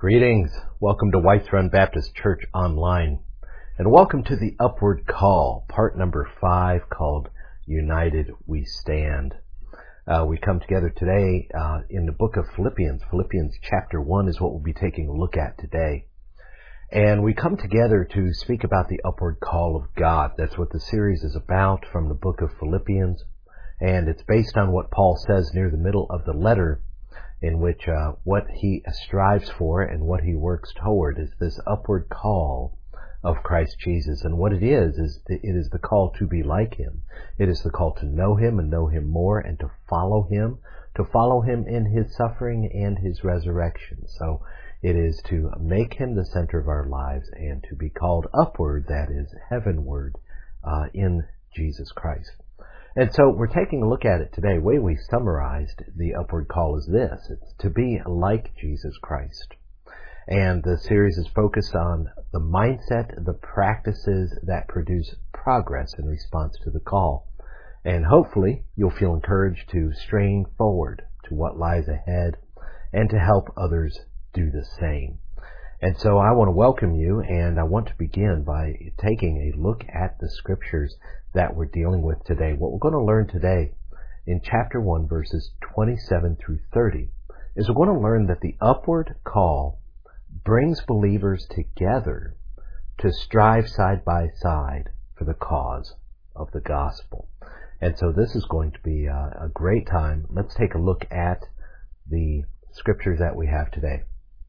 Greetings. Welcome to Whites Run Baptist Church Online. And welcome to the Upward Call, part number 5, called United We Stand. We come together today in the book of Philippians. Philippians chapter 1 is what we'll be taking a look at today. And we come together to speak about the upward call of God. That's what the series is about from the book of Philippians. And it's based on what Paul says near the middle of the letter, in which what he strives for and what he works toward is this upward call of Christ Jesus. And what it is it is the call to be like him. It is the call to know him and know him more, and to follow him in his suffering and his resurrection. So it is to make him the center of our lives and to be called upward, that is heavenward, in Jesus Christ. And so we're taking a look at it today. The way we summarized the upward call is this: it's to be like Jesus Christ. And the series is focused on the mindset, the practices that produce progress in response to the call. And hopefully you'll feel encouraged to strain forward to what lies ahead and to help others do the same. And so I want to welcome you, and I want to begin by taking a look at the scriptures that we're dealing with today. What we're going to learn today in chapter 1, verses 27 through 30, is we're going to learn that the upward call brings believers together to strive side by side for the cause of the gospel. And so this is going to be a great time. Let's take a look at the scriptures that we have today.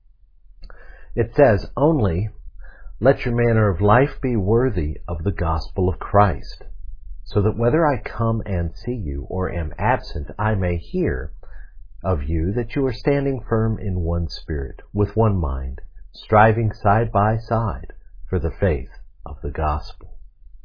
It says, "Only let your manner of life be worthy of the gospel of Christ, so that whether I come and see you or am absent, I may hear of you that you are standing firm in one spirit, with one mind, striving side by side for the faith of the gospel,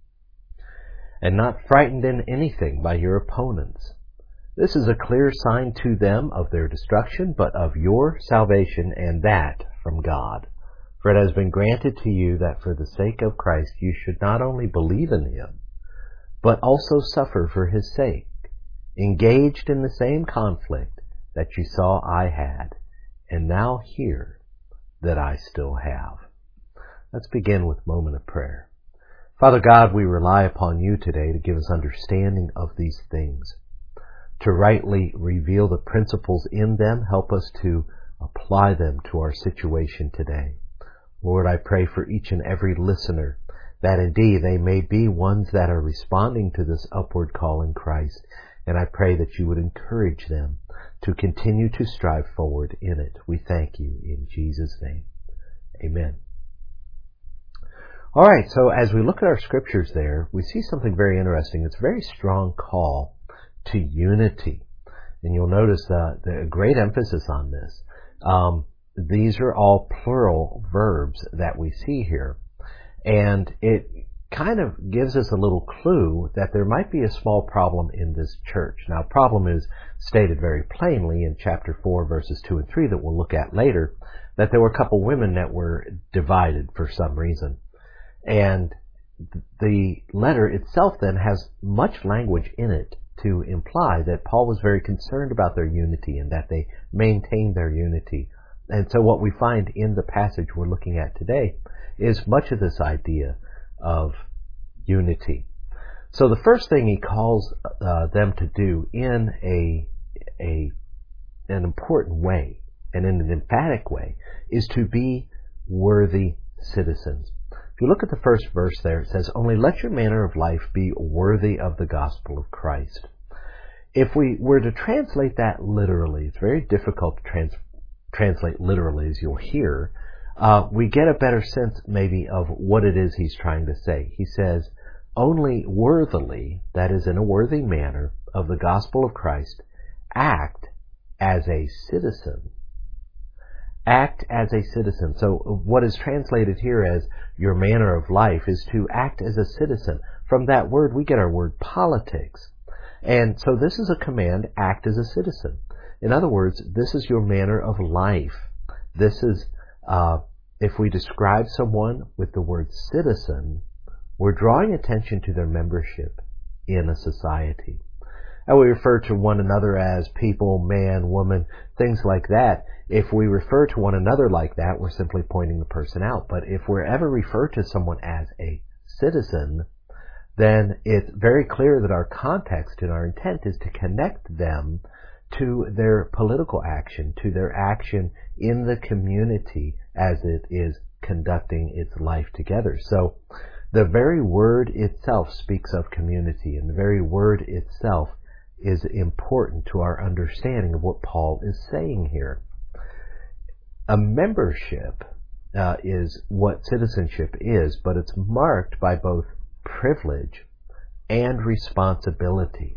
and not frightened in anything by your opponents. This is a clear sign to them of their destruction, but of your salvation, and that from God. For it has been granted to you that for the sake of Christ you should not only believe in him, but also suffer for his sake, engaged in the same conflict that you saw I had, and now hear that I still have." Let's begin with a moment of prayer. Father God, we rely upon you today to give us understanding of these things, to rightly reveal the principles in them. Help us to apply them to our situation today. Lord, I pray for each and every listener that indeed they may be ones that are responding to this upward call in Christ. And I pray that you would encourage them to continue to strive forward in it. We thank you in Jesus' name. Amen. All right, so as we look at our scriptures there, we see something very interesting. It's a very strong call to unity. And you'll notice the great emphasis on this. These are all plural verbs that we see here. And it kind of gives us a little clue that there might be a small problem in this church. Now, problem is stated very plainly in chapter 4, verses 2 and 3 that we'll look at later, that there were a couple women that were divided for some reason. And the letter itself then has much language in it to imply that Paul was very concerned about their unity and that they maintained their unity. And so what we find in the passage we're looking at today is much of this idea of unity. So the first thing he calls them to do in an important way and in an emphatic way is to be worthy citizens. If you look at the first verse there, it says, "Only let your manner of life be worthy of the gospel of Christ." If we were to translate that literally, it's very difficult to translate literally, as you'll hear. We get a better sense maybe of what it is he's trying to say. He says, only worthily, that is in a worthy manner, of the gospel of Christ, act as a citizen. Act as a citizen. So what is translated here as your manner of life is to act as a citizen. From that word, we get our word politics. And so this is a command: act as a citizen. In other words, this is your manner of life. This is, if we describe someone with the word citizen, we're drawing attention to their membership in a society. we refer to one another as people, man, woman, things like that. If we refer to one another like that, we're simply pointing the person out. But if we're ever referred to someone as a citizen, then it's very clear that our context and our intent is to connect them to their political action, to their action in the community as it is conducting its life together. So the very word itself speaks of community, and the very word itself is important to our understanding of what Paul is saying here. A membership is what citizenship is, but it's marked by both privilege and responsibility.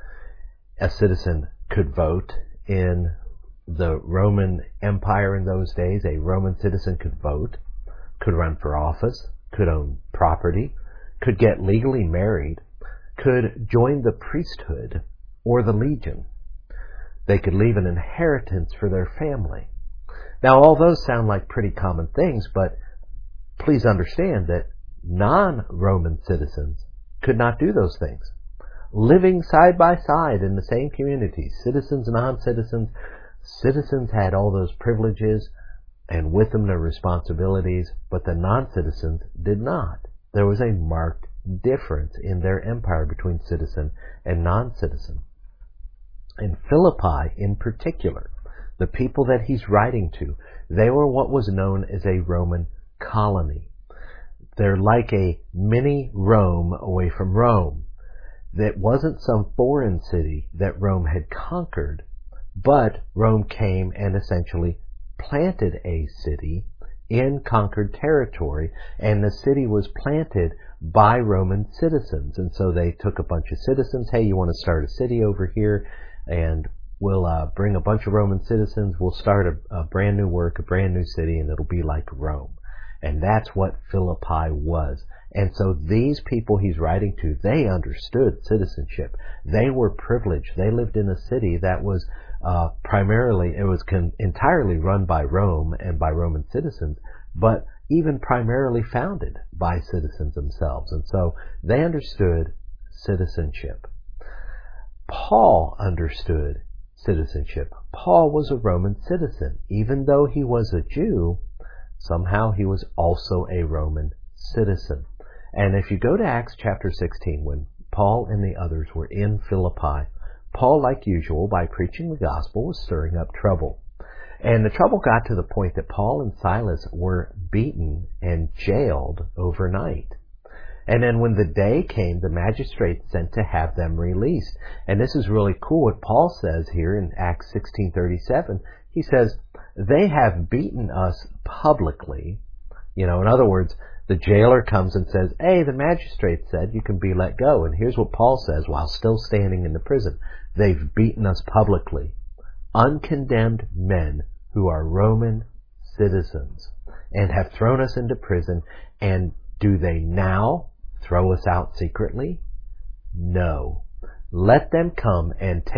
A citizen could vote in the Roman Empire in those days. A Roman citizen could vote, could run for office, could own property, could get legally married, could join the priesthood or the legion. They could leave an inheritance for their family. Now, all those sound like pretty common things, but please understand that non-Roman citizens could not do those things. Living side by side in the same community, citizens, non-citizens, citizens had all those privileges and with them their responsibilities, but the non-citizens did not. There was a marked difference in their empire between citizen and non-citizen. In Philippi in particular, the people that he's writing to, they were what was known as a Roman colony. They're like a mini Rome away from Rome. That wasn't some foreign city that Rome had conquered, but Rome came and essentially planted a city in conquered territory, and the city was planted by Roman citizens. And so they took a bunch of citizens. Hey, you want to start a city over here? And we'll bring a bunch of Roman citizens. We'll start a brand new work, a brand new city, and it'll be like Rome. And that's what Philippi was. And so these people he's writing to, they understood citizenship. They were privileged. They lived in a city that was primarily, it was entirely run by Rome and by Roman citizens, but even primarily founded by citizens themselves. And so they understood citizenship. Paul understood citizenship. Paul was a Roman citizen. Even though he was a Jew, somehow he was also a Roman citizen. And if you go to Acts chapter 16, when Paul and the others were in Philippi, Paul, like usual, by preaching the gospel, was stirring up trouble. And the trouble got to the point that Paul and Silas were beaten and jailed overnight. And then when the day came, the magistrates sent to have them released. And this is really cool what Paul says here in Acts 16:37. He says, they have beaten us publicly. In other words, the jailer comes and says, hey, the magistrate said you can be let go. And here's what Paul says while still standing in the prison. They've beaten us publicly. Uncondemned men who are Roman citizens and have thrown us into prison. And do they now throw us out secretly? No. Let them come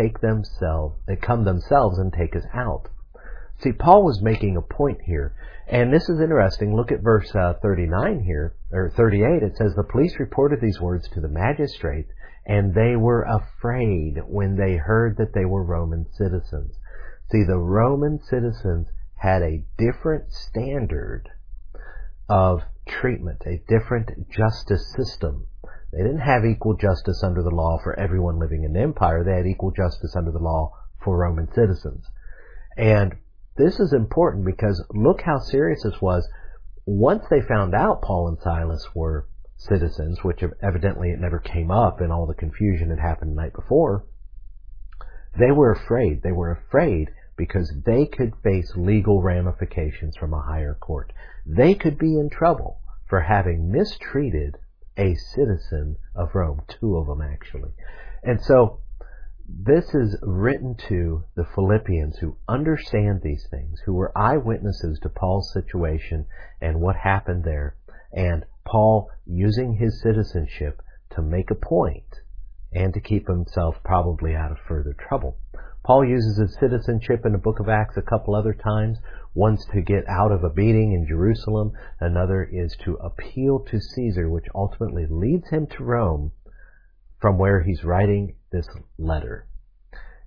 themselves and take us out. See, Paul was making a point here, and this is interesting. Look at verse 39 here, or 38. It says, the police reported these words to the magistrates, and they were afraid when they heard that they were Roman citizens. See, the Roman citizens had a different standard of treatment, a different justice system. They didn't have equal justice under the law for everyone living in the empire. They had equal justice under the law for Roman citizens. And this is important because look how serious this was. Once they found out Paul and Silas were citizens, which evidently it never came up in all the confusion that happened the night before, they were afraid. They were afraid because they could face legal ramifications from a higher court. They could be in trouble for having mistreated a citizen of Rome, two of them actually. And so this is written to the Philippians who understand these things, who were eyewitnesses to Paul's situation and what happened there, and Paul using his citizenship to make a point and to keep himself probably out of further trouble. Paul uses his citizenship in the book of Acts a couple other times. One's to get out of a beating in Jerusalem. Another is to appeal to Caesar, which ultimately leads him to Rome, from where he's writing this letter.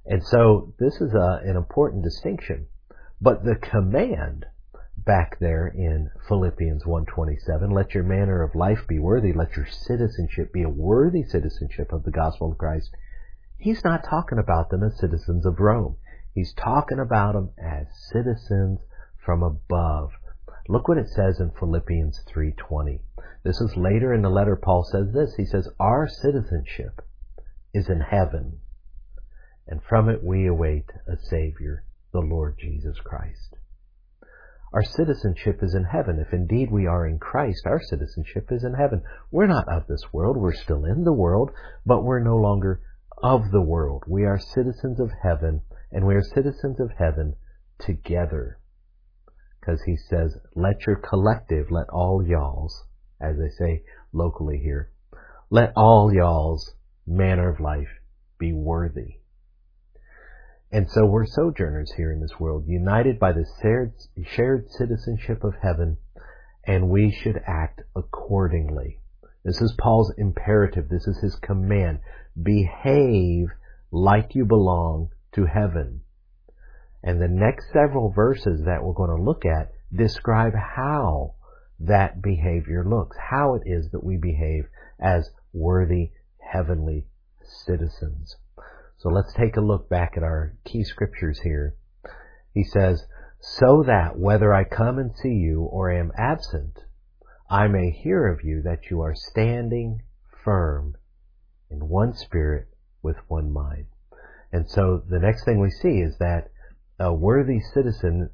And so this is an important distinction. But the command back there in Philippians 1:27, let your manner of life be worthy, let your citizenship be a worthy citizenship of the gospel of Christ. He's not talking about them as citizens of Rome. He's talking about them as citizens from above. Look what it says in Philippians 3:20. This is later in the letter. Paul says this. He says, our citizenship is in heaven, and from it we await a Savior, the Lord Jesus Christ. Our citizenship is in heaven. If indeed we are in Christ, our citizenship is in heaven. We're not of this world. We're still in the world, but we're no longer of the world. We are citizens of heaven, and we are citizens of heaven together. Because he says, let your collective, let all y'all's, as they say locally here, let all y'all's manner of life be worthy. And so we're sojourners here in this world, united by the shared citizenship of heaven, and we should act accordingly. This is Paul's imperative. This is his command. Behave like you belong to heaven. And the next several verses that we're going to look at describe how that behavior looks, how it is that we behave as worthy heavenly citizens. So let's take a look back at our key scriptures here. He says, so that whether I come and see you or am absent, I may hear of you that you are standing firm in one spirit with one mind. And so the next thing we see is that worthy citizens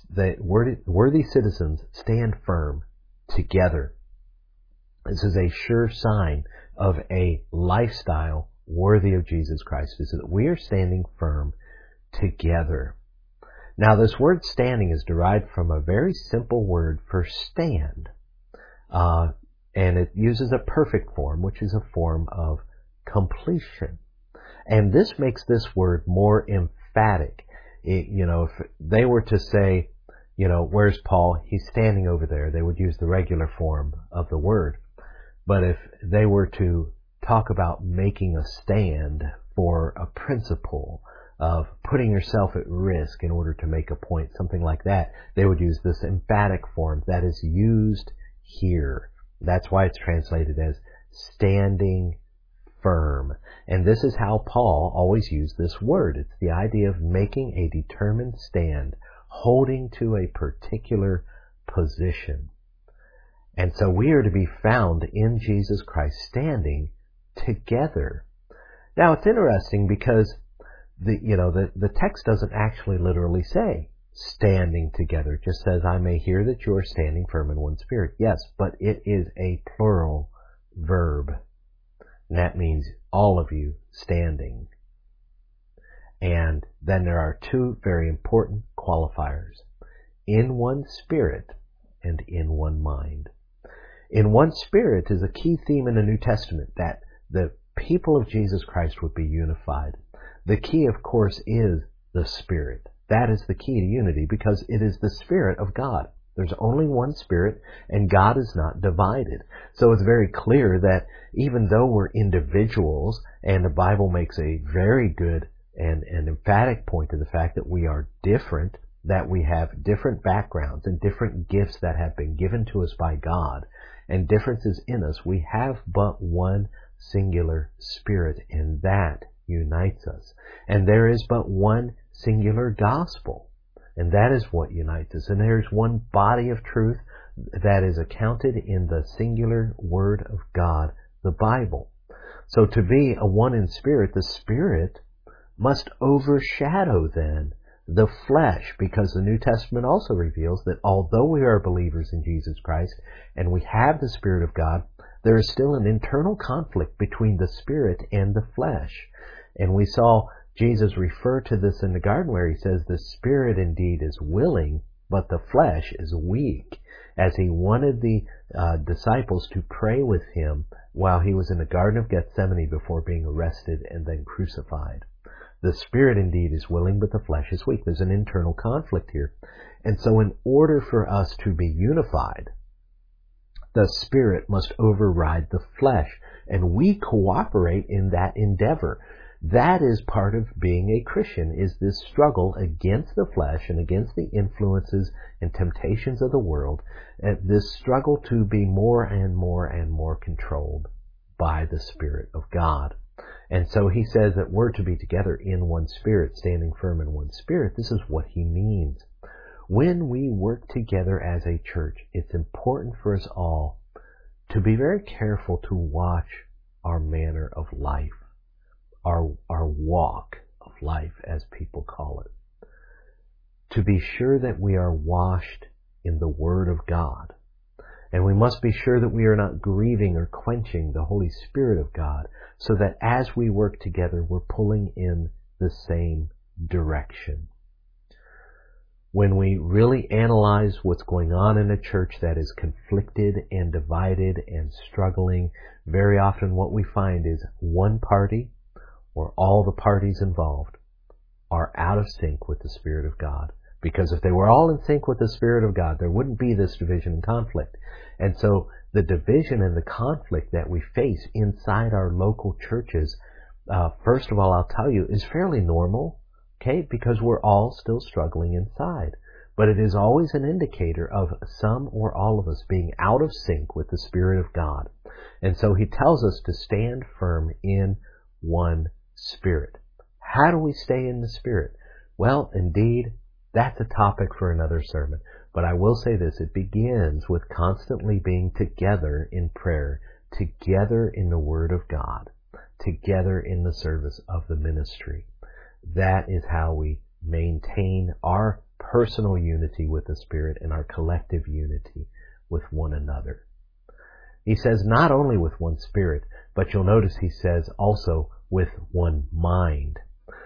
stand firm together. This is a sure sign of a lifestyle worthy of Jesus Christ, is that we are standing firm together. Now, this word standing is derived from a very simple word for stand. And it uses a perfect form, which is a form of completion. And this makes this word more emphatic. If they were to say, where's Paul? He's standing over there. They would use the regular form of the word. But if they were to talk about making a stand for a principle of putting yourself at risk in order to make a point, something like that, they would use this emphatic form that is used here. That's why it's translated as standing firm. And this is how Paul always used this word. It's the idea of making a determined stand, holding to a particular position. And so we are to be found in Jesus Christ standing together. Now it's interesting because the text doesn't actually literally say standing together. It just says, I may hear that you are standing firm in one spirit. Yes, but it is a plural verb. And that means all of you standing. And then there are two very important qualifiers. In one spirit and in one mind. In one spirit is a key theme in the New Testament, that the people of Jesus Christ would be unified. The key, of course, is the Spirit. That is the key to unity, because it is the Spirit of God. There's only one Spirit, and God is not divided. So it's very clear that even though we're individuals, and the Bible makes a very good and emphatic point to the fact that we are different, that we have different backgrounds and different gifts that have been given to us by God, and differences in us, we have but one singular Spirit, and that unites us. And there is but one singular gospel, and that is what unites us. And there is one body of truth that is accounted in the singular Word of God, the Bible. So to be a one in spirit, the Spirit must overshadow then the flesh, because the New Testament also reveals that although we are believers in Jesus Christ and we have the Spirit of God, there is still an internal conflict between the Spirit and the flesh. And we saw Jesus refer to this in the garden, where he says the Spirit indeed is willing, but the flesh is weak, as he wanted the disciples to pray with him while he was in the Garden of Gethsemane before being arrested and then crucified. The Spirit indeed is willing, but the flesh is weak. There's an internal conflict here. And so in order for us to be unified, the Spirit must override the flesh, and we cooperate in that endeavor. That is part of being a Christian, is this struggle against the flesh and against the influences and temptations of the world, this struggle to be more and more and more controlled by the Spirit of God. And so he says that we're to be together in one spirit, standing firm in one spirit. This is what he means. When we work together as a church, it's important for us all to be very careful to watch our manner of life, our walk of life, as people call it. To be sure that we are washed in the Word of God. And we must be sure that we are not grieving or quenching the Holy Spirit of God, so that as we work together, we're pulling in the same direction. When we really analyze what's going on in a church that is conflicted and divided and struggling, very often what we find is one party or all the parties involved are out of sync with the Spirit of God. Because if they were all in sync with the Spirit of God, there wouldn't be this division and conflict. And so the division and the conflict that we face inside our local churches, first of all, I'll tell you, is fairly normal, okay? Because we're all still struggling inside. But it is always an indicator of some or all of us being out of sync with the Spirit of God. And so he tells us to stand firm in one Spirit. How do we stay in the Spirit? Well, indeed, that's a topic for another sermon. But I will say this, it begins with constantly being together in prayer, together in the Word of God, together in the service of the ministry. That is how we maintain our personal unity with the Spirit and our collective unity with one another. He says not only with one Spirit, but you'll notice he says also with one mind.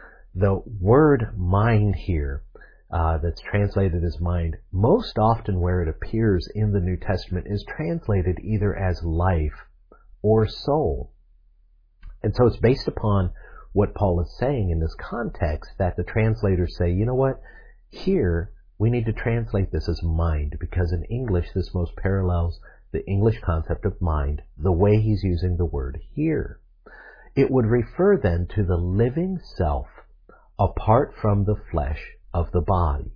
The word mind here, that's translated as mind, most often where it appears in the New Testament is translated either as life or soul. And so it's based upon what Paul is saying in this context that the translators say, you know what, here we need to translate this as mind, because in English this most parallels the English concept of mind, the way he's using the word here. It would refer then to the living self apart from the flesh of the body.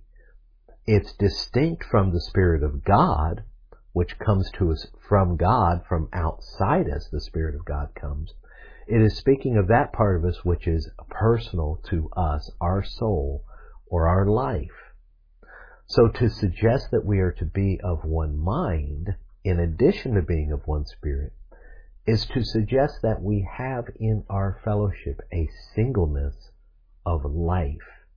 It's distinct from the Spirit of God, which comes to us from God, from outside us, the Spirit of God comes. It is speaking of that part of us which is personal to us, our soul or our life. So to suggest that we are to be of one mind, in addition to being of one Spirit, is to suggest that we have in our fellowship a singleness of life,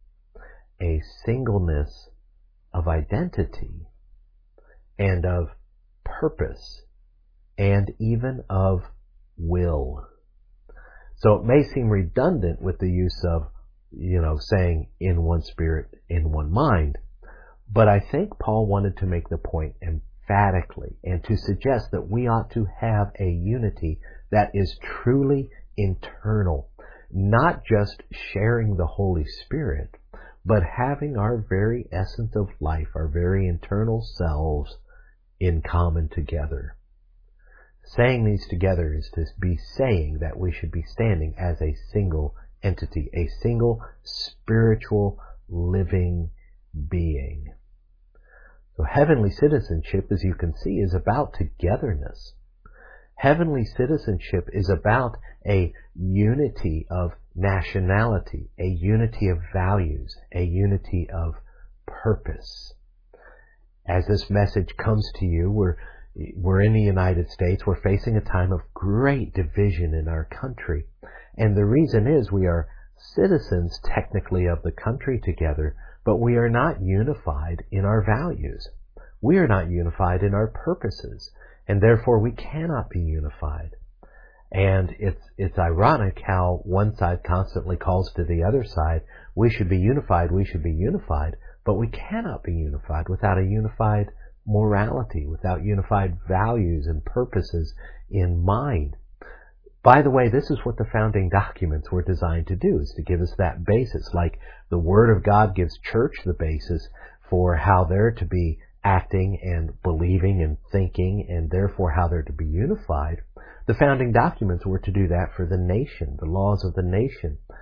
a singleness of identity, and of purpose, and even of will. So it may seem redundant with the use of, saying in one spirit, in one mind, but I think Paul wanted to make the point emphatically and to suggest that we ought to have a unity that is truly internal, not just sharing the Holy Spirit, but having our very essence of life, our very internal selves in common together. Saying these together is to be saying that we should be standing as a single entity, a single spiritual living being. So heavenly citizenship, as you can see, is about togetherness. Heavenly citizenship is about a unity of nationality, a unity of values, a unity of purpose. As this message comes to you, we're in the United States. We're facing a time of great division in our country. And the reason is we are citizens technically of the country together, but we are not unified in our values. We are not unified in our purposes, and therefore we cannot be unified. And it's ironic how one side constantly calls to the other side, we should be unified, but we cannot be unified without a unified morality, without unified values and purposes in mind. By the way, this is what the founding documents were designed to do, is to give us that basis. Like the Word of God gives church the basis for how they're to be acting and believing and thinking, and therefore how they're to be unified. The founding documents were to do that for the nation, the laws of the nation.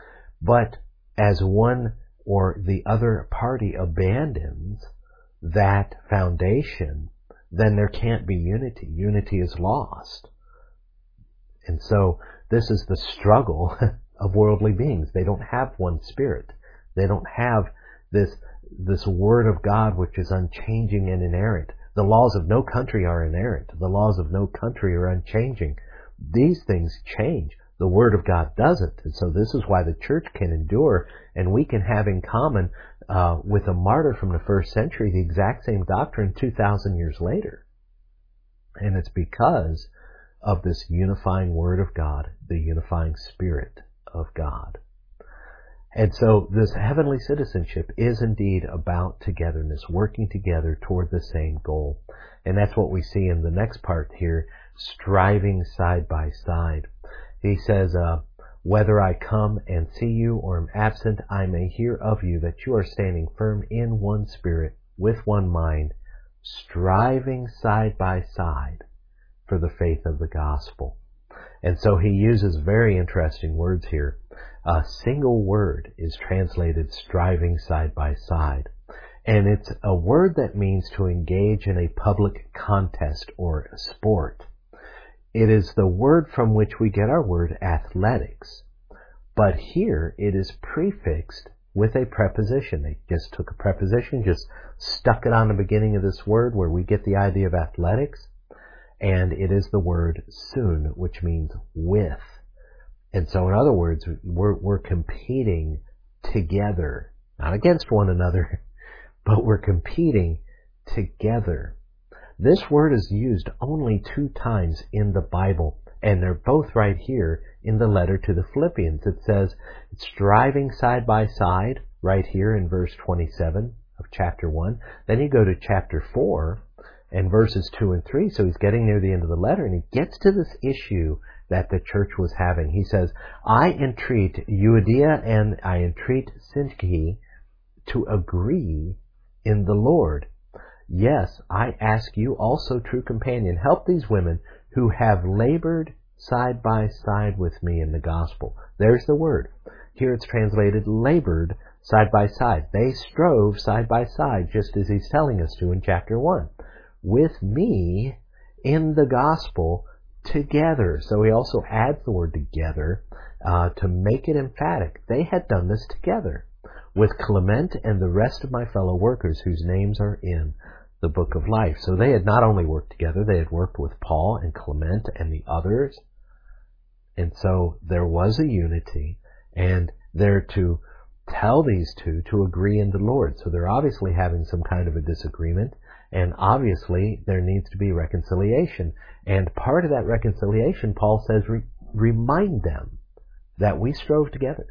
But as one or the other party abandons that foundation, then there can't be unity. Unity is lost. And so this is the struggle of worldly beings. They don't have one spirit. They don't have this word of God which is unchanging and inerrant. The laws of no country are inerrant. The laws of no country are unchanging. These things change. The word of God doesn't. And so this is why the church can endure, and we can have in common with a martyr from the first century the exact same doctrine 2,000 years later. And it's because of this unifying word of God, the unifying Spirit of God. And so this heavenly citizenship is indeed about togetherness, working together toward the same goal. And that's what we see in the next part here, striving side by side. He says, whether I come and see you or am absent, I may hear of you that you are standing firm in one spirit, with one mind, striving side by side for the faith of the gospel. And so he uses very interesting words here. A single word is translated striving side by side. And it's a word that means to engage in a public contest or sport. It is the word from which we get our word athletics. But here it is prefixed with a preposition. They just took a preposition, just stuck it on the beginning of this word where we get the idea of athletics. And it is the word soon, which means with. And so in other words, we're competing together, not against one another, but we're competing together. This word is used only 2 times in the Bible, and they're both right here in the letter to the Philippians. It says, striving side by side, right here in verse 27 of chapter 1. Then you go to chapter 4 and verses 2 and 3. So he's getting near the end of the letter, and he gets to this issue that the church was having. He says, I entreat Euodia and I entreat Syntyche to agree in the Lord. Yes, I ask you also, true companion, help these women who have labored side by side with me in the gospel. There's the word. Here it's translated labored side by side. They strove side by side, just as he's telling us to in chapter 1. With me in the gospel together. So he also adds the word together to make it emphatic. They had done this together with Clement and the rest of my fellow workers whose names are in the book of life. So they had not only worked together, they had worked with Paul and Clement and the others. And so there was a unity, and they're to tell these two to agree in the Lord. So they're obviously having some kind of a disagreement, and obviously there needs to be reconciliation. And part of that reconciliation, Paul says, remind them that we strove together,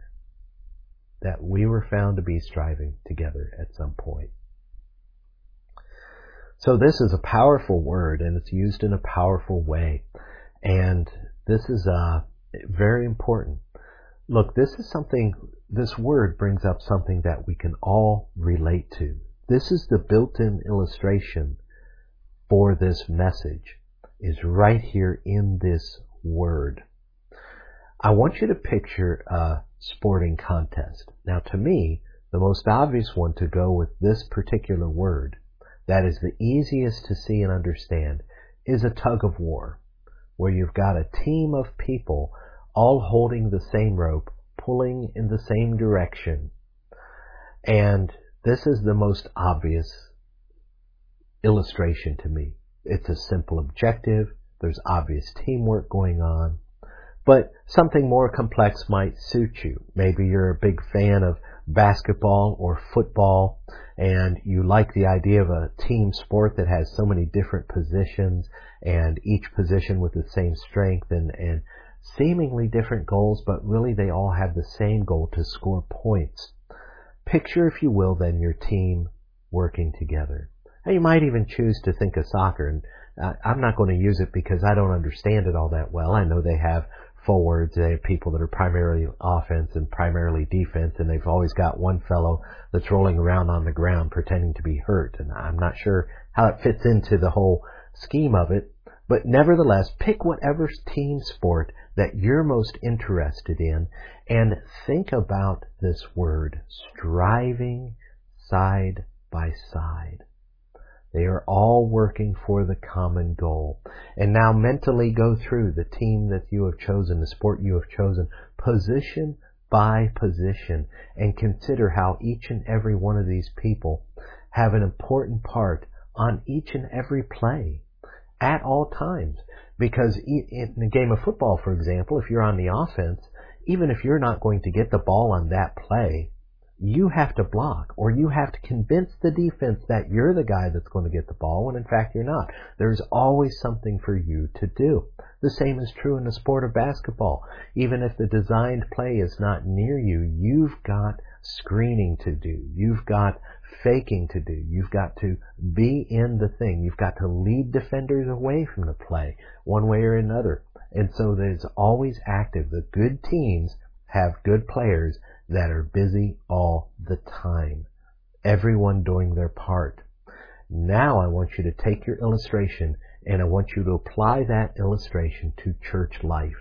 that we were found to be striving together at some point. So this is a powerful word, and it's used in a powerful way. And this is very important. Look, this word brings up something that we can all relate to. This is the built-in illustration for this message, is right here in this word. I want you to picture a sporting contest. Now, to me, the most obvious one to go with this particular word, that is the easiest to see and understand, is a tug of war, where you've got a team of people all holding the same rope, pulling in the same direction. And this is the most obvious illustration to me. It's a simple objective. There's obvious teamwork going on. But something more complex might suit you. Maybe you're a big fan of basketball or football, and you like the idea of a team sport that has so many different positions, and each position with the same strength and seemingly different goals, but really they all have the same goal, to score points. Picture, if you will, then your team working together. Now, you might even choose to think of soccer, and I'm not going to use it because I don't understand it all that well. I know they have forwards, they have people that are primarily offense and primarily defense, and they've always got one fellow that's rolling around on the ground pretending to be hurt, and I'm not sure how it fits into the whole scheme of it. But nevertheless, pick whatever team sport that you're most interested in, and think about this word, striving side by side. They are all working for the common goal. And now mentally go through the team that you have chosen, the sport you have chosen, position by position, and consider how each and every one of these people have an important part on each and every play at all times. Because in a game of football, for example, if you're on the offense, even if you're not going to get the ball on that play, you have to block, or you have to convince the defense that you're the guy that's going to get the ball when in fact you're not. There's always something for you to do. The same is true in the sport of basketball. Even if the designed play is not near you, you've got screening to do. You've got faking to do. You've got to be in the thing. You've got to lead defenders away from the play one way or another. And so there's always active. The good teams have good players that are busy all the time. Everyone doing their part. Now I want you to take your illustration and I want you to apply that illustration to church life.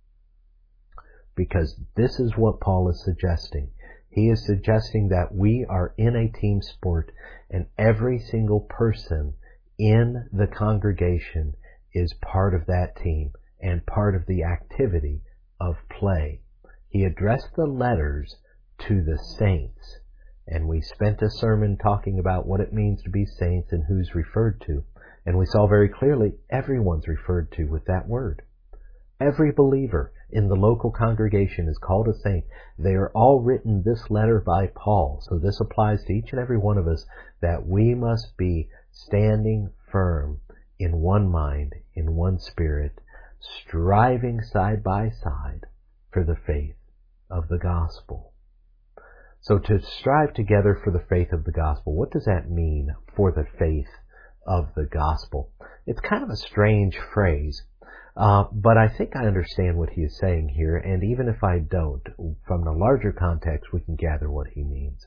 Because this is what Paul is suggesting. He is suggesting that we are in a team sport and every single person in the congregation is part of that team and part of the activity of play. He addressed the letters to the saints, and we spent a sermon talking about what it means to be saints and who's referred to, and we saw very clearly everyone's referred to with that word. Every believer in the local congregation is called a saint. They are all written this letter by Paul, so this applies to each and every one of us, that we must be standing firm in one mind, in one spirit, striving side by side for the faith of the gospel. So to strive together for the faith of the gospel, what does that mean, for the faith of the gospel? It's kind of a strange phrase, but I think I understand what he is saying here, and even if I don't, from the larger context, we can gather what he means.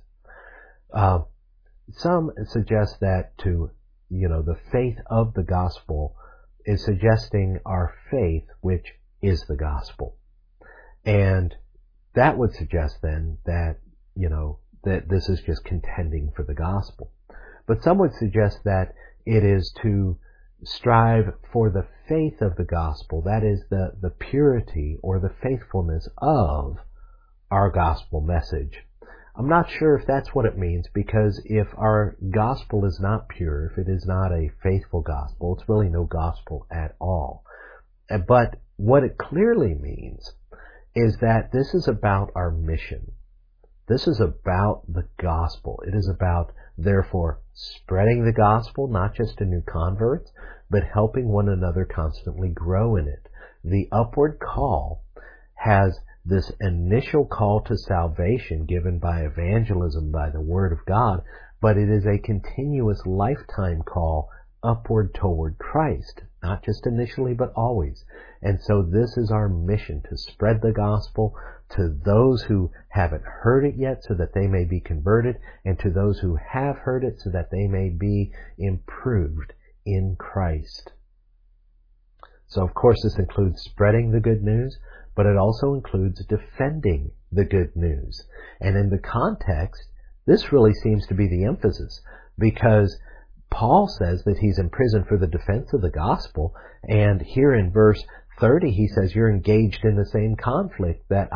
Some suggest that the faith of the gospel is suggesting our faith, which is the gospel. And that would suggest then that, that this is just contending for the gospel. But some would suggest that it is to strive for the faith of the gospel, that is the purity or the faithfulness of our gospel message. I'm not sure if that's what it means, because if our gospel is not pure, if it is not a faithful gospel, it's really no gospel at all. But what it clearly means is that this is about our mission. This is about the gospel. It is about, therefore, spreading the gospel, not just to new converts, but helping one another constantly grow in it. The upward call has this initial call to salvation given by evangelism, by the Word of God, but it is a continuous lifetime call upward toward Christ, not just initially, but always. And so this is our mission, to spread the gospel to those who haven't heard it yet so that they may be converted, and to those who have heard it so that they may be improved in Christ. So of course this includes spreading the good news, but it also includes defending the good news. And in the context, this really seems to be the emphasis, because Paul says that he's in prison for the defense of the gospel, and here in verse 30 he says, you're engaged in the same conflict that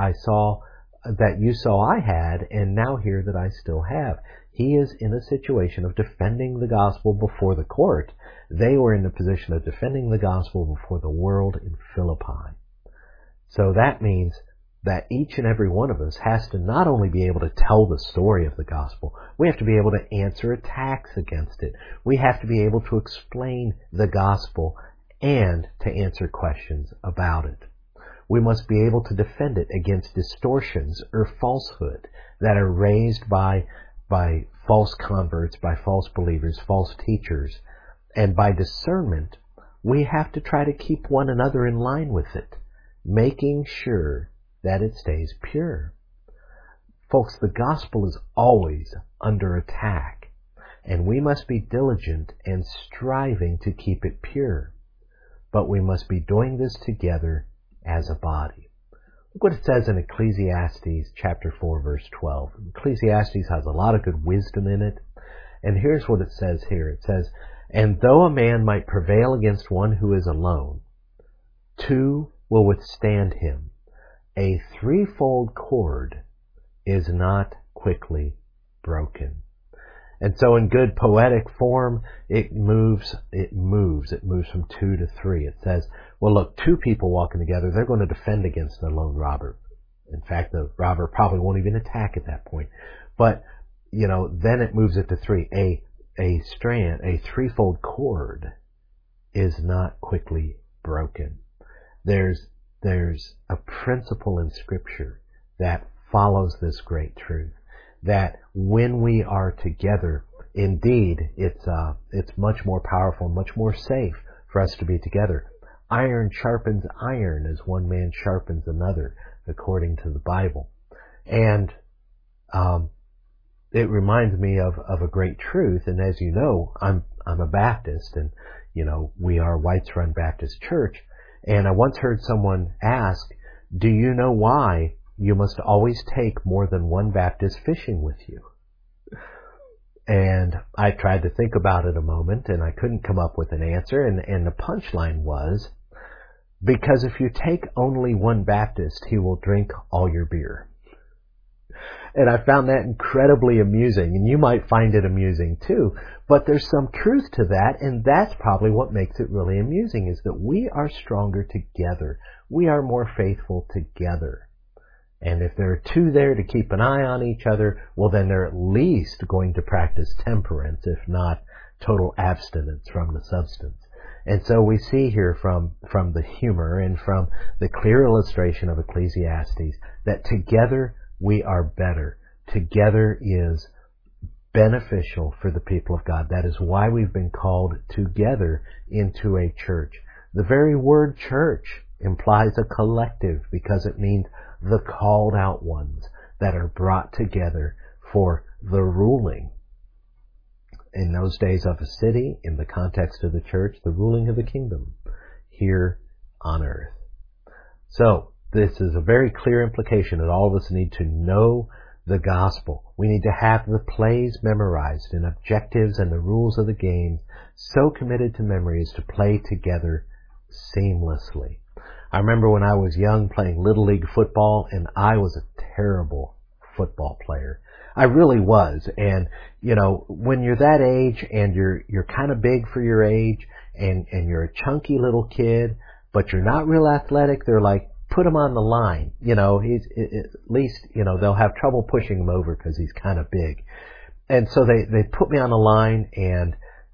you saw I had, and now hear that I still have. He is in a situation of defending the gospel before the court. They were in the position of defending the gospel before the world in Philippi. So that means that each and every one of us has to not only be able to tell the story of the gospel, we have to be able to answer attacks against it. We have to be able to explain the gospel and to answer questions about it. We must be able to defend it against distortions or falsehood that are raised by false converts, by false believers, false teachers. And by discernment, we have to try to keep one another in line with it, making sure that it stays pure. Folks, the gospel is always under attack, and we must be diligent and striving to keep it pure. But we must be doing this together as a body. Look what it says in Ecclesiastes chapter 4, verse 12. Ecclesiastes has a lot of good wisdom in it. And here's what it says here. It says, "And though a man might prevail against one who is alone, two will withstand him. A threefold cord is not quickly broken." And so in good poetic form, it moves from 2 to 3. It says, well, look, two people walking together, they're going to defend against the lone robber. In fact, the robber probably won't even attack at that point. But, then it moves it to 3. A threefold cord is not quickly broken. There's a principle in Scripture that follows this great truth, that when we are together, indeed, it's much more powerful, much more safe for us to be together. Iron sharpens iron as one man sharpens another, according to the Bible. And it reminds me of a great truth. And as you know, I'm a Baptist, and we are Whites Run Baptist Church. And I once heard someone ask, "Do you know why you must always take more than one Baptist fishing with you?" And I tried to think about it a moment, and I couldn't come up with an answer. And the punchline was, because if you take only one Baptist, he will drink all your beer. And I found that incredibly amusing, and you might find it amusing too. But there's some truth to that, and that's probably what makes it really amusing, is that we are stronger together. We are more faithful together. And if there are two there to keep an eye on each other, well, then they're at least going to practice temperance, if not total abstinence from the substance. And so we see here from the humor and from the clear illustration of Ecclesiastes that together we are better. Together is beneficial for the people of God. That is why we've been called together into a church. The very word church implies a collective, because it means the called out ones that are brought together for the ruling, in those days, of a city, in the context of the church, the ruling of the kingdom here on earth. So this is a very clear implication that all of us need to know the gospel. We need to have the plays memorized and objectives and the rules of the game so committed to memory as to play together seamlessly. I remember when I was young playing Little League football, and I was a terrible football player. I really was. And, when you're that age and you're kind of big for your age and you're a chunky little kid, but you're not real athletic, they're like, put him on the line. At least, they'll have trouble pushing him over because he's kind of big. And so they put me on the line, and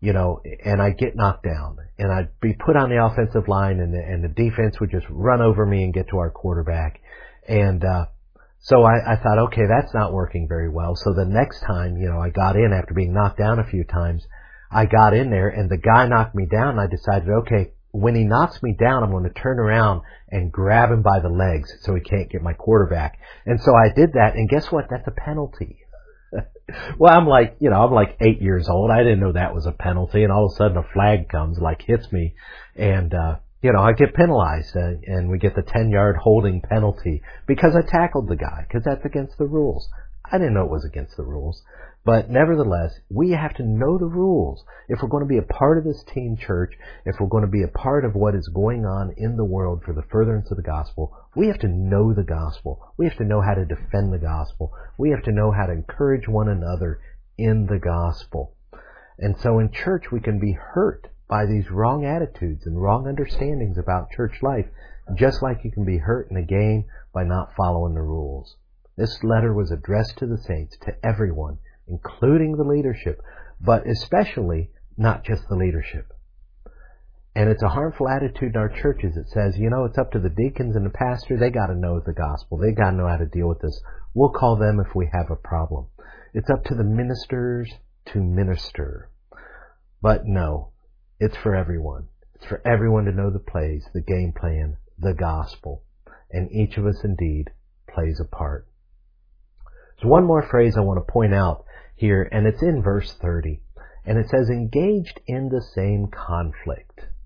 I'd get knocked down, and I'd be put on the offensive line, and the defense would just run over me and get to our quarterback. And so I thought, okay, that's not working very well. So the next time, I got in after being knocked down a few times, I got in there, and the guy knocked me down, and I decided, okay, when he knocks me down, I'm going to turn around and grab him by the legs so he can't get my quarterback. And so I did that, and guess what? That's a penalty. Well, I'm like 8 years old. I didn't know that was a penalty, and all of a sudden a flag comes, hits me, and I get penalized, and we get the 10-yard holding penalty because I tackled the guy, because that's against the rules. I didn't know it was against the rules. But nevertheless, we have to know the rules. If we're going to be a part of this teen church, if we're going to be a part of what is going on in the world for the furtherance of the gospel, we have to know the gospel. We have to know how to defend the gospel. We have to know how to encourage one another in the gospel. And so in church, we can be hurt by these wrong attitudes and wrong understandings about church life, just like you can be hurt in a game by not following the rules. This letter was addressed to the saints, to everyone, including the leadership, but especially not just the leadership. And it's a harmful attitude in our churches that says, it's up to the deacons and the pastor. They got to know the gospel. They got to know how to deal with this. We'll call them if we have a problem. It's up to the ministers to minister. But no, it's for everyone. It's for everyone to know the plays, the game plan, the gospel. And each of us indeed plays a part. There's one more phrase I want to point out here, and it's in verse 30. And it says, engaged in the same conflict.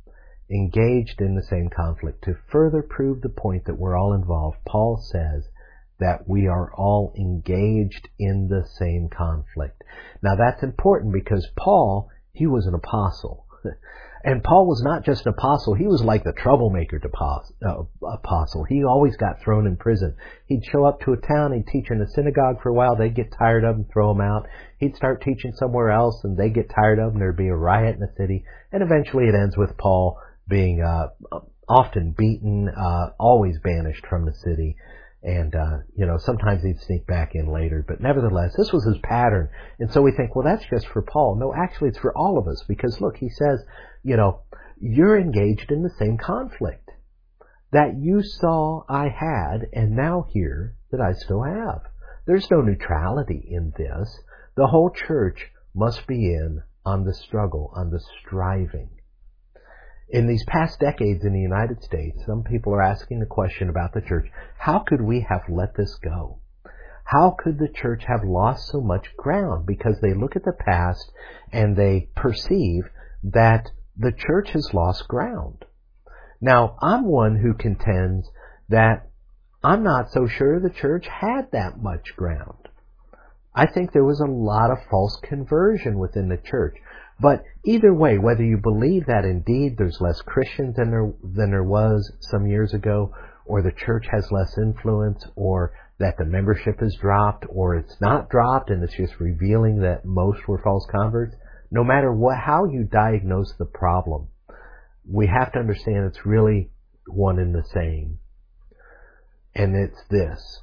engaged in the same conflict. To further prove the point that we're all involved, Paul says that we are all engaged in the same conflict. Now that's important because Paul, he was an apostle. And Paul was not just an apostle, he was like the troublemaker apostle. He always got thrown in prison. He'd show up to a town, he'd teach in a synagogue for a while, they'd get tired of him, throw him out. He'd start teaching somewhere else and they'd get tired of him, there'd be a riot in the city. And eventually it ends with Paul being often beaten, always banished from the city. And, sometimes he'd sneak back in later. But nevertheless, this was his pattern. And so we think, well, that's just for Paul. No, actually, it's for all of us. Because, look, he says, you're engaged in the same conflict that you saw I had and now hear that I still have. There's no neutrality in this. The whole church must be in on the struggle, on the striving. In these past decades in the United States, some people are asking the question about the church, how could we have let this go? How could the church have lost so much ground? Because they look at the past and they perceive that the church has lost ground. Now, I'm one who contends that I'm not so sure the church had that much ground. I think there was a lot of false conversion within the church. But either way, whether you believe that indeed there's less Christians than there was some years ago, or the church has less influence, or that the membership has dropped, or it's not dropped and it's just revealing that most were false converts, no matter how you diagnose the problem, we have to understand it's really one and the same. And it's this,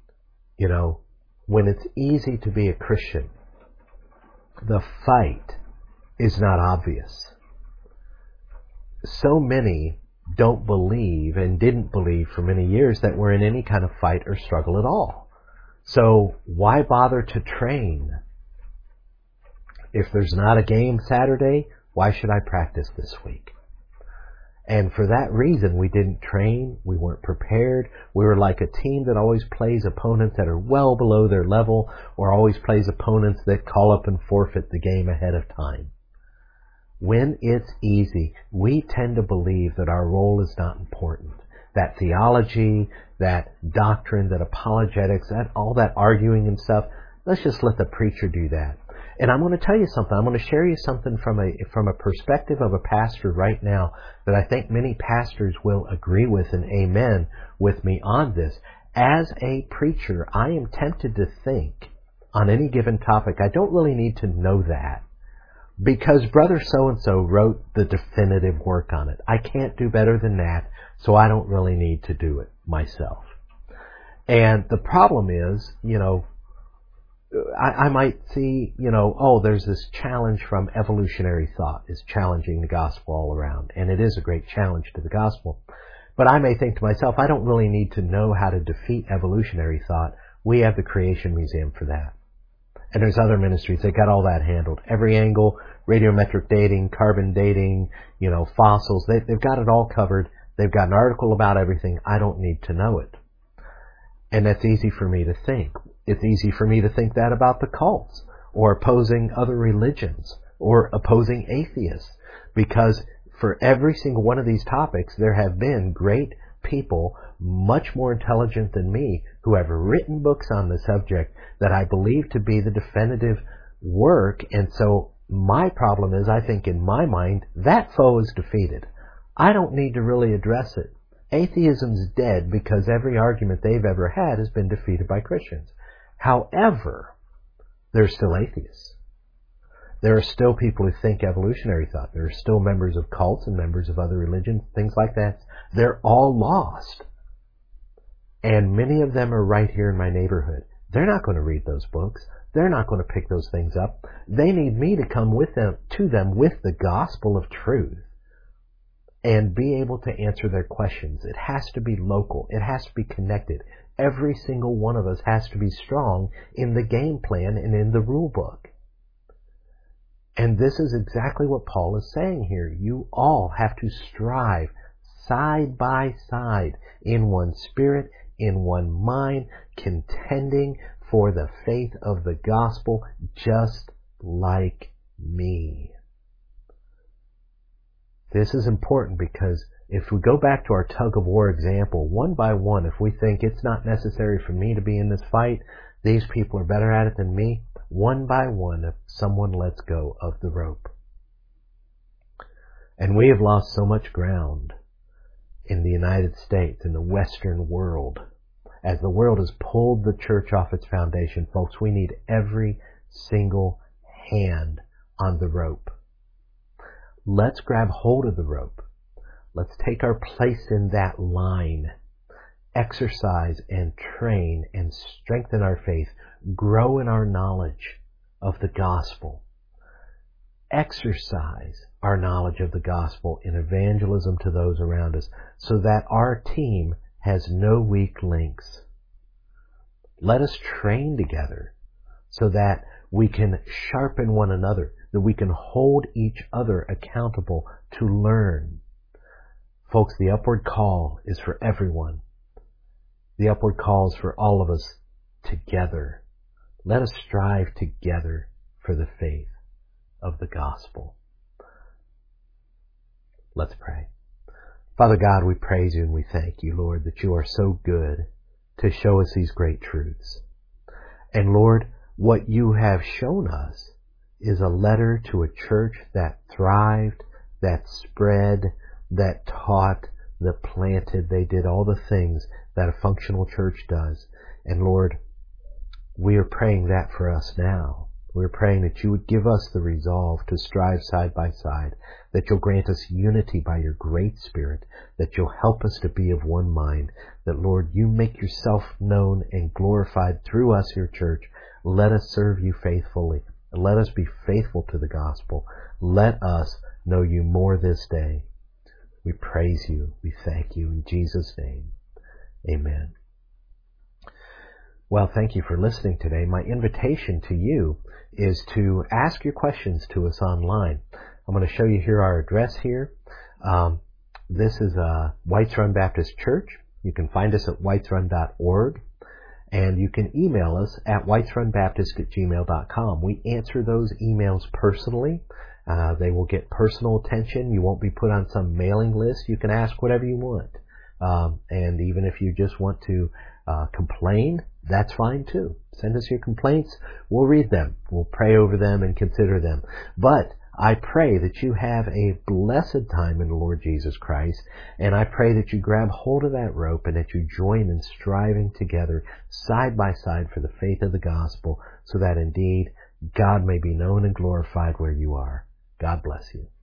when it's easy to be a Christian, the fight is not obvious. So many don't believe and didn't believe for many years that we're in any kind of fight or struggle at all. So why bother to train? If there's not a game Saturday, why should I practice this week? And for that reason, we didn't train, we weren't prepared. We were like a team that always plays opponents that are well below their level, or always plays opponents that call up and forfeit the game ahead of time. When it's easy, we tend to believe that our role is not important. That theology, that doctrine, that apologetics, that all that arguing and stuff, let's just let the preacher do that. And I'm going to tell you something. I'm going to share you something from a perspective of a pastor right now that I think many pastors will agree with and amen with me on this. As a preacher, I am tempted to think on any given topic, I don't really need to know that, because brother so-and-so wrote the definitive work on it. I can't do better than that, so I don't really need to do it myself. And the problem is, I might see, there's this challenge from evolutionary thought is challenging the gospel all around. And it is a great challenge to the gospel. But I may think to myself, I don't really need to know how to defeat evolutionary thought. We have the Creation Museum for that. And there's other ministries that got all that handled. Every angle, radiometric dating, carbon dating, fossils, they've got it all covered. They've got an article about everything. I don't need to know it. And that's easy for me to think. It's easy for me to think that about the cults, or opposing other religions, or opposing atheists. Because for every single one of these topics, there have been great people, much more intelligent than me, who have written books on the subject that I believe to be the definitive work. And so my problem is, I think in my mind, that foe is defeated. I don't need to really address it. Atheism's dead because every argument they've ever had has been defeated by Christians. However, there's still atheists. There are still people who think evolutionary thought. There are still members of cults and members of other religions, things like that. They're all lost. And many of them are right here in my neighborhood. They're not going to read those books. They're not going to pick those things up. They need me to come to them with the gospel of truth and be able to answer their questions. It has to be local. It has to be connected. Every single one of us has to be strong in the game plan and in the rule book. And this is exactly what Paul is saying here. You all have to strive side by side in one spirit, in one mind, contending for the faith of the gospel, just like me. This is important because if we go back to our tug of war example, one by one, if we think it's not necessary for me to be in this fight, these people are better at it than me, one by one, if someone lets go of the rope. And we have lost so much ground in the United States, in the Western world. As the world has pulled the church off its foundation, folks, we need every single hand on the rope. Let's grab hold of the rope. Let's take our place in that line. Exercise and train and strengthen our faith. Grow in our knowledge of the gospel. Exercise our knowledge of the gospel in evangelism to those around us so that our team has no weak links. Let us train together so that we can sharpen one another, that we can hold each other accountable to learn. Folks, the upward call is for everyone. The upward call is for all of us together. Let us strive together for the faith of the gospel. Let's pray. Father God, we praise you and we thank you, Lord, that you are so good to show us these great truths. And Lord, what you have shown us is a letter to a church that thrived, that spread, that taught, that planted. They did all the things that a functional church does. And Lord, we are praying that for us now. We're praying that you would give us the resolve to strive side by side, that you'll grant us unity by your great Spirit, that you'll help us to be of one mind, that, Lord, you make yourself known and glorified through us, your church. Let us serve you faithfully. Let us be faithful to the gospel. Let us know you more this day. We praise you. We thank you in Jesus' name. Amen. Well, thank you for listening today. My invitation to you is to ask your questions to us online. I'm going to show you here our address here. This is Whites Run Baptist Church. You can find us at whitesrun.org. And you can email us at whitesrunbaptist@gmail.com. We answer those emails personally. They will get personal attention. You won't be put on some mailing list. You can ask whatever you want. And even if you just want to complain, that's fine too. Send us your complaints. We'll read them. We'll pray over them and consider them. But I pray that you have a blessed time in the Lord Jesus Christ, and I pray that you grab hold of that rope and that you join in striving together side by side for the faith of the gospel, so that indeed God may be known and glorified where you are. God bless you.